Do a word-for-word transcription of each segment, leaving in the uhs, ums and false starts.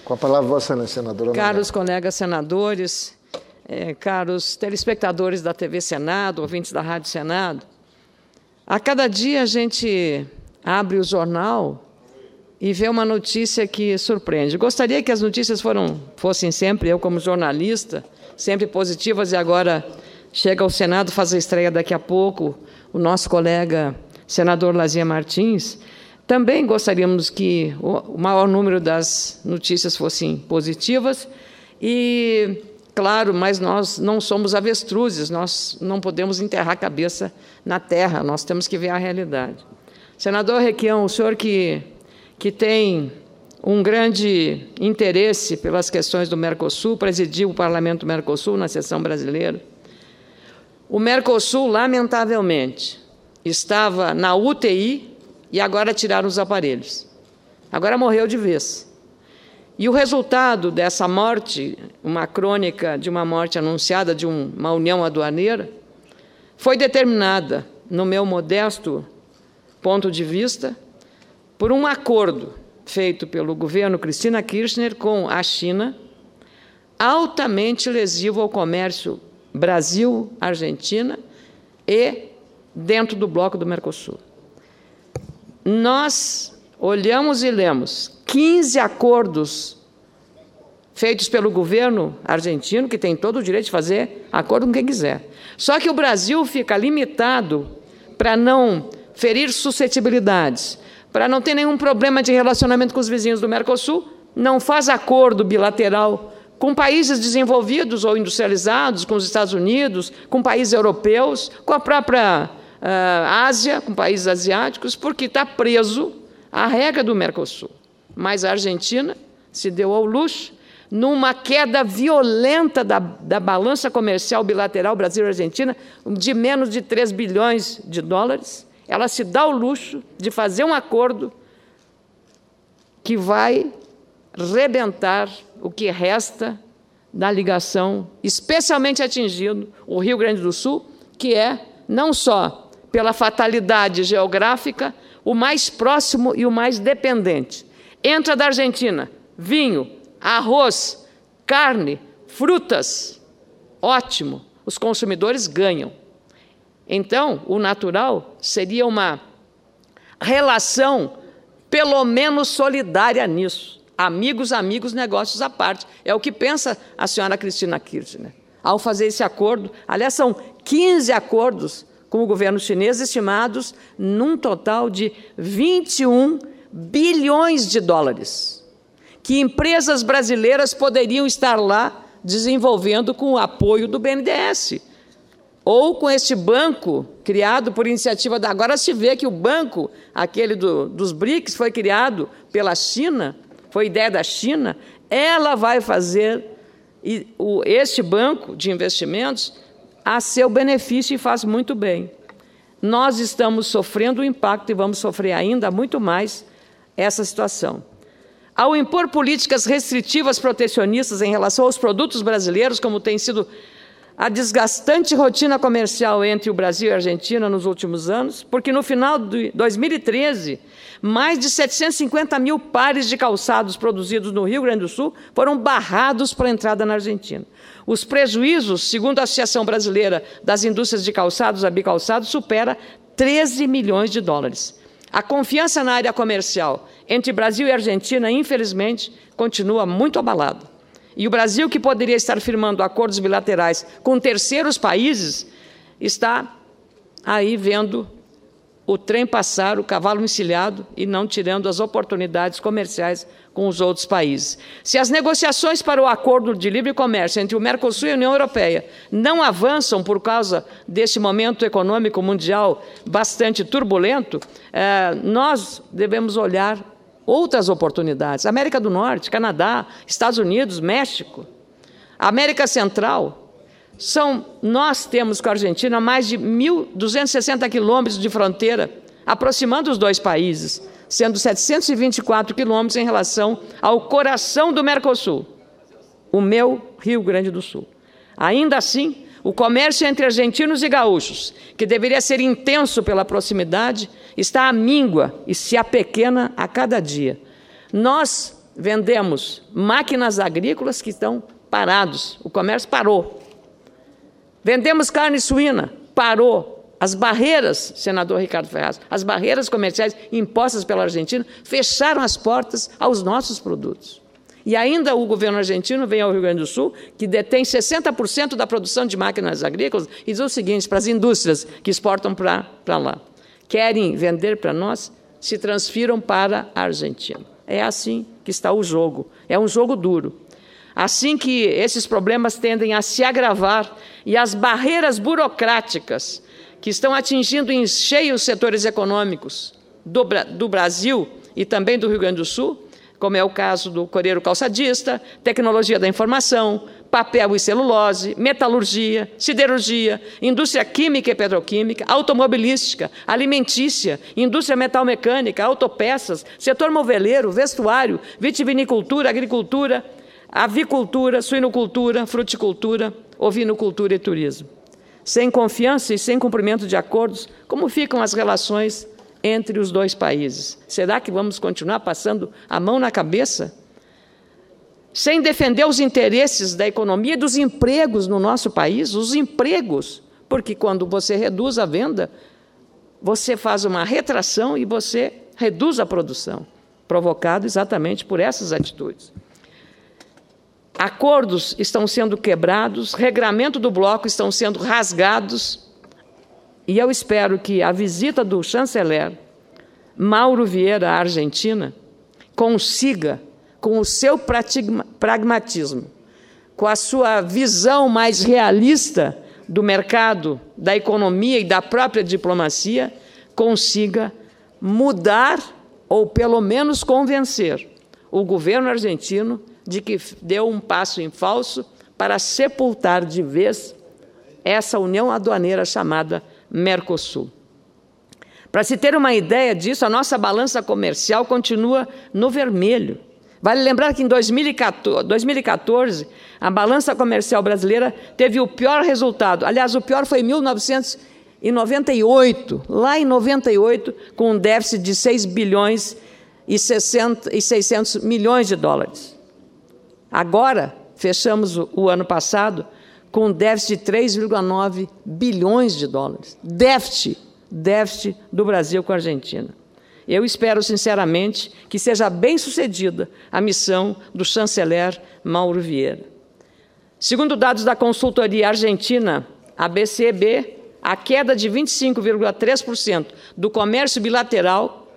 Com a palavra, Vossa Excelência, senadora. Caros colegas senadores, eh, caros telespectadores da T V Senado, ouvintes da Rádio Senado, a cada dia a gente abre o jornal e vê uma notícia que surpreende. Gostaria que as notícias foram, fossem sempre, eu como jornalista, sempre positivas, e agora chega ao Senado, faz a estreia daqui a pouco, o nosso colega senador Lazier Martins. Também gostaríamos que o maior número das notícias fossem positivas e, claro, mas nós não somos avestruzes, nós não podemos enterrar a cabeça na terra, nós temos que ver a realidade. Senador Requião, o senhor que, que tem um grande interesse pelas questões do Mercosul, presidiu o Parlamento do Mercosul na sessão brasileira. O Mercosul, lamentavelmente, estava na U T I e agora tiraram os aparelhos. Agora morreu de vez. E o resultado dessa morte, uma crônica de uma morte anunciada de uma união aduaneira, foi determinada, no meu modesto ponto de vista, por um acordo feito pelo governo Cristina Kirchner com a China, altamente lesivo ao comércio Brasil-Argentina e dentro do bloco do Mercosul. Nós olhamos e lemos quinze acordos feitos pelo governo argentino, que tem todo o direito de fazer acordo com quem quiser. Só que o Brasil fica limitado para não ferir suscetibilidades, para não ter nenhum problema de relacionamento com os vizinhos do Mercosul, não faz acordo bilateral com países desenvolvidos ou industrializados, com os Estados Unidos, com países europeus, com a própria Uh, Ásia, com países asiáticos, porque está preso à regra do Mercosul. Mas a Argentina se deu ao luxo, numa queda violenta da, da balança comercial bilateral Brasil-Argentina, de menos de três bilhões de dólares, ela se dá ao luxo de fazer um acordo que vai rebentar o que resta da ligação, especialmente atingindo o Rio Grande do Sul, que é não só pela fatalidade geográfica, o mais próximo e o mais dependente. Entra da Argentina vinho, arroz, carne, frutas. Ótimo, os consumidores ganham. Então, o natural seria uma relação, pelo menos solidária nisso. Amigos, amigos, negócios à parte. É o que pensa a senhora Cristina Kirchner. Ao fazer esse acordo, aliás, são quinze acordos com o governo chinês, estimados num total de vinte e um bilhões de dólares, que empresas brasileiras poderiam estar lá desenvolvendo com o apoio do B N D E S, ou com este banco criado por iniciativa da... Agora se vê que o banco, aquele do, dos BRICS, foi criado pela China, foi ideia da China, ela vai fazer e, o, este banco de investimentos a seu benefício e faz muito bem. Nós estamos sofrendo o impacto e vamos sofrer ainda muito mais essa situação. Ao impor políticas restritivas protecionistas em relação aos produtos brasileiros, como tem sido a desgastante rotina comercial entre o Brasil e a Argentina nos últimos anos, porque no final de dois mil e treze, mais de setecentos e cinquenta mil pares de calçados produzidos no Rio Grande do Sul foram barrados para a entrada na Argentina. Os prejuízos, segundo a Associação Brasileira das Indústrias de Calçados, a Bicalçados, supera treze milhões de dólares. A confiança na área comercial entre Brasil e Argentina, infelizmente, continua muito abalada. E o Brasil, que poderia estar firmando acordos bilaterais com terceiros países, está aí vendo o trem passar, o cavalo encilhado, e não tirando as oportunidades comerciais com os outros países. Se as negociações para o acordo de livre comércio entre o Mercosul e a União Europeia não avançam por causa desse momento econômico mundial bastante turbulento, eh, nós devemos olhar outras oportunidades. América do Norte, Canadá, Estados Unidos, México, América Central. São, nós temos com a Argentina mais de mil duzentos e sessenta quilômetros de fronteira, aproximando os dois países, sendo setecentos e vinte e quatro quilômetros em relação ao coração do Mercosul, o meu Rio Grande do Sul. Ainda assim, o comércio entre argentinos e gaúchos, que deveria ser intenso pela proximidade, está à míngua e se apequena a cada dia. Nós vendemos máquinas agrícolas que estão parados, o comércio parou. Vendemos carne suína, parou. As barreiras, senador Ricardo Ferraz, as barreiras comerciais impostas pela Argentina fecharam as portas aos nossos produtos. E ainda o governo argentino vem ao Rio Grande do Sul, que detém sessenta por cento da produção de máquinas agrícolas, e diz o seguinte para as indústrias que exportam para lá: querem vender para nós, se transfiram para a Argentina. É assim que está o jogo, é um jogo duro. Assim que esses problemas tendem a se agravar e as barreiras burocráticas que estão atingindo em cheio os setores econômicos do, do Brasil e também do Rio Grande do Sul, como é o caso do coreiro calçadista, tecnologia da informação, papel e celulose, metalurgia, siderurgia, indústria química e petroquímica, automobilística, alimentícia, indústria metalmecânica, autopeças, setor moveleiro, vestuário, vitivinicultura, agricultura, avicultura, suinocultura, fruticultura, ovinocultura e turismo. Sem confiança e sem cumprimento de acordos, como ficam as relações entre os dois países? Será que vamos continuar passando a mão na cabeça? Sem defender os interesses da economia e dos empregos no nosso país, os empregos, porque quando você reduz a venda, você faz uma retração e você reduz a produção, provocado exatamente por essas atitudes. Acordos estão sendo quebrados, regramento do bloco estão sendo rasgados, e eu espero que a visita do chanceler Mauro Vieira à Argentina consiga, com o seu pragmatismo, com a sua visão mais realista do mercado, da economia e da própria diplomacia, consiga mudar ou, pelo menos, convencer o governo argentino de que deu um passo em falso para sepultar de vez essa união aduaneira chamada Mercosul. Para se ter uma ideia disso, a nossa balança comercial continua no vermelho. Vale lembrar que em dois mil e quatorze, a balança comercial brasileira teve o pior resultado. Aliás, o pior foi em mil novecentos e noventa e oito, lá em noventa e oito, com um déficit de seis bilhões e seiscentos milhões de dólares. Agora, fechamos o, o ano passado com um déficit de três vírgula nove bilhões de dólares. Déficit, déficit do Brasil com a Argentina. Eu espero, sinceramente, que seja bem-sucedida a missão do chanceler Mauro Vieira. Segundo dados da consultoria argentina, a B C B, a queda de vinte e cinco vírgula três por cento do comércio bilateral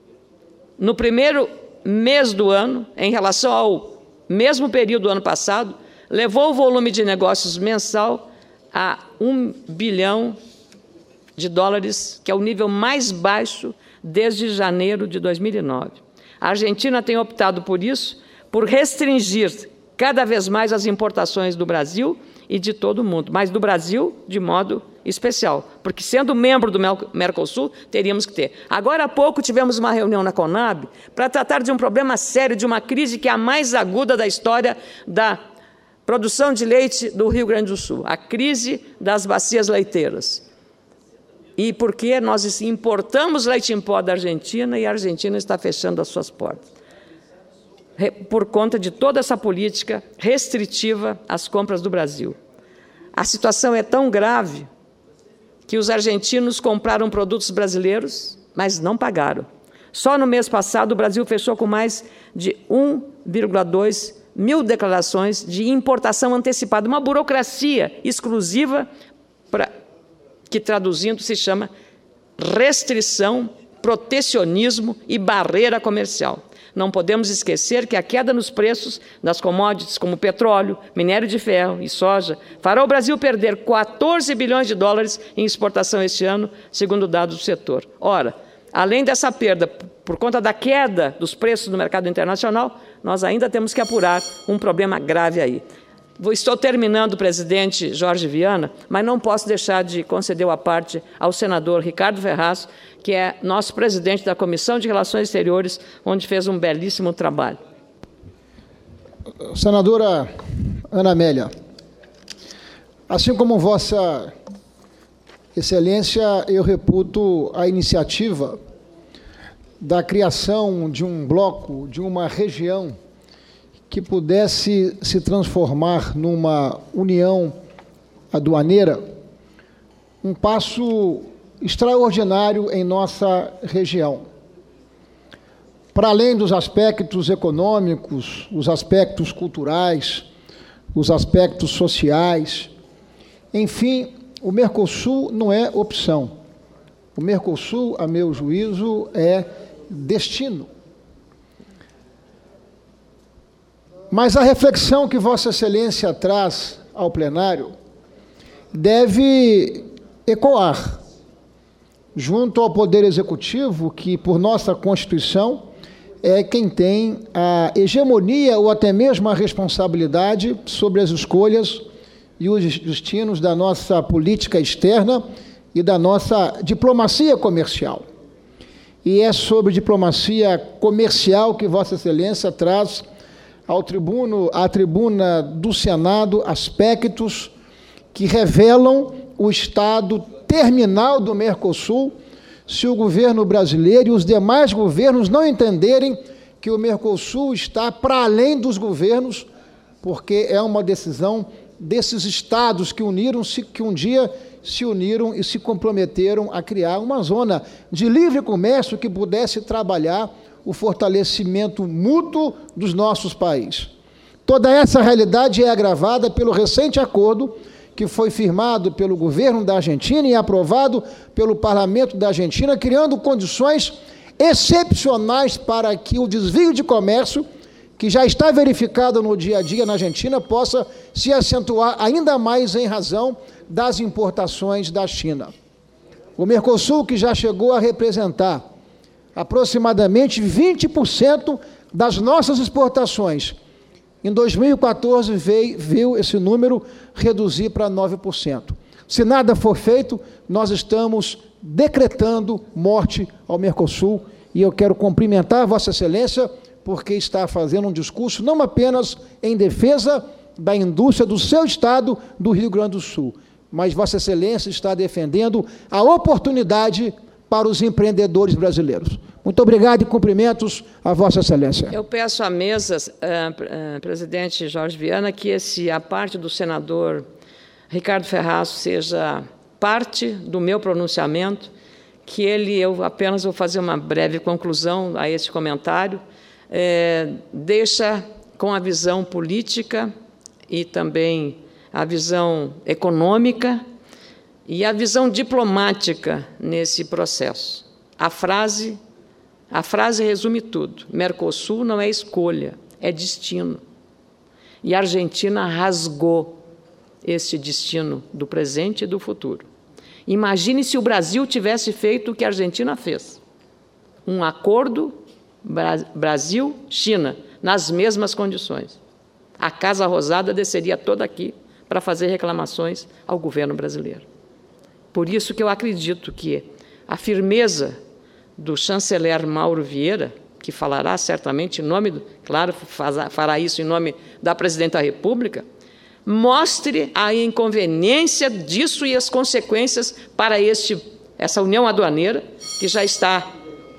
no primeiro mês do ano, em relação ao mesmo período do ano passado, levou o volume de negócios mensal a um bilhão de dólares, que é o nível mais baixo desde janeiro de dois mil e nove. A Argentina tem optado por isso, por restringir cada vez mais as importações do Brasil e de todo o mundo, mas do Brasil de modo especial, porque sendo membro do Mercosul, teríamos que ter. Agora há pouco tivemos uma reunião na Conab para tratar de um problema sério, de uma crise que é a mais aguda da história da produção de leite do Rio Grande do Sul, a crise das bacias leiteiras. E porque nós importamos leite em pó da Argentina e a Argentina está fechando as suas portas, por conta de toda essa política restritiva às compras do Brasil. A situação é tão grave que os argentinos compraram produtos brasileiros, mas não pagaram. Só no mês passado, o Brasil fechou com mais de um vírgula dois mil declarações de importação antecipada, uma burocracia exclusiva pra, que, traduzindo, se chama restrição, protecionismo e barreira comercial. Não podemos esquecer que a queda nos preços das commodities, como petróleo, minério de ferro e soja, fará o Brasil perder quatorze bilhões de dólares em exportação este ano, segundo dados do setor. Ora, além dessa perda por conta da queda dos preços no mercado internacional, nós ainda temos que apurar um problema grave aí. Estou terminando, presidente Jorge Viana, mas não posso deixar de conceder a parte ao senador Ricardo Ferraz, que é nosso presidente da Comissão de Relações Exteriores, onde fez um belíssimo trabalho. Senadora Ana Amélia, assim como Vossa Excelência, eu reputo a iniciativa da criação de um bloco, de uma região que pudesse se transformar numa união aduaneira, um passo extraordinário em nossa região. Para além dos aspectos econômicos, os aspectos culturais, os aspectos sociais, enfim, o Mercosul não é opção. O Mercosul, a meu juízo, é destino. Mas a reflexão que Vossa Excelência traz ao plenário deve ecoar junto ao Poder Executivo, que, por nossa Constituição, é quem tem a hegemonia ou até mesmo a responsabilidade sobre as escolhas e os destinos da nossa política externa e da nossa diplomacia comercial. E é sobre diplomacia comercial que Vossa Excelência traz ao tribuno, à tribuna do Senado aspectos que revelam o estado terminal do Mercosul, se o governo brasileiro e os demais governos não entenderem que o Mercosul está para além dos governos, porque é uma decisão desses estados que uniram-se, que um dia se uniram e se comprometeram a criar uma zona de livre comércio que pudesse trabalhar o fortalecimento mútuo dos nossos países. Toda essa realidade é agravada pelo recente acordo que foi firmado pelo governo da Argentina e aprovado pelo parlamento da Argentina, criando condições excepcionais para que o desvio de comércio, que já está verificado no dia a dia na Argentina, possa se acentuar ainda mais em razão das importações da China. O Mercosul, que já chegou a representar aproximadamente vinte por cento das nossas exportações, em dois mil e quatorze veio, viu esse número reduzir para nove por cento. Se nada for feito, nós estamos decretando morte ao Mercosul, e eu quero cumprimentar Vossa Excelência porque está fazendo um discurso não apenas em defesa da indústria do seu estado, do Rio Grande do Sul, mas Vossa Excelência está defendendo a oportunidade para os empreendedores brasileiros. Muito obrigado e cumprimentos a Vossa Excelência. Eu peço à mesa, uh, uh, presidente Jorge Viana, que esse, a parte do senador Ricardo Ferraz seja parte do meu pronunciamento, que ele, eu apenas vou fazer uma breve conclusão a esse comentário, é, deixa com a visão política e também a visão econômica e a visão diplomática nesse processo. A frase, a frase resume tudo. Mercosul não é escolha, é destino. E a Argentina rasgou esse destino do presente e do futuro. Imagine se o Brasil tivesse feito o que a Argentina fez. Um acordo Brasil-China, nas mesmas condições. A Casa Rosada desceria toda aqui para fazer reclamações ao governo brasileiro. Por isso que eu acredito que a firmeza do chanceler Mauro Vieira, que falará certamente em nome, do, claro, fará isso em nome da Presidente da República, mostre a inconveniência disso e as consequências para este, essa união aduaneira, que já está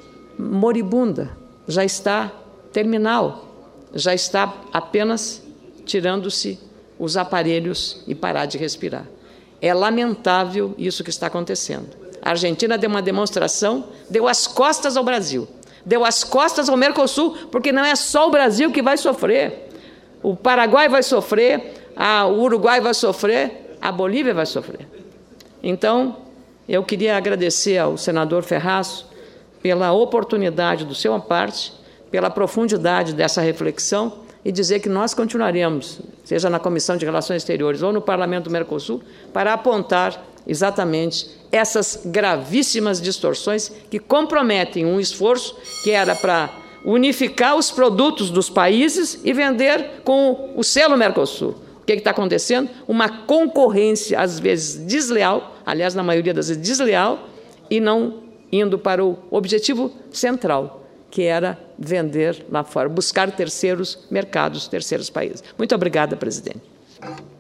moribunda, já está terminal, já está apenas tirando-se os aparelhos e parar de respirar. É lamentável isso que está acontecendo. A Argentina deu uma demonstração, deu as costas ao Brasil, deu as costas ao Mercosul, porque não é só o Brasil que vai sofrer. O Paraguai vai sofrer, a, o Uruguai vai sofrer, a Bolívia vai sofrer. Então, eu queria agradecer ao senador Ferraz pela oportunidade do seu parte, pela profundidade dessa reflexão, e dizer que nós continuaremos, seja na Comissão de Relações Exteriores ou no Parlamento do Mercosul, para apontar exatamente essas gravíssimas distorções que comprometem um esforço que era para unificar os produtos dos países e vender com o selo Mercosul. O que está acontecendo? Uma concorrência, às vezes, desleal, aliás, na maioria das vezes, desleal, e não indo para o objetivo central, que era vender lá fora, buscar terceiros mercados, terceiros países. Muito obrigada, presidente.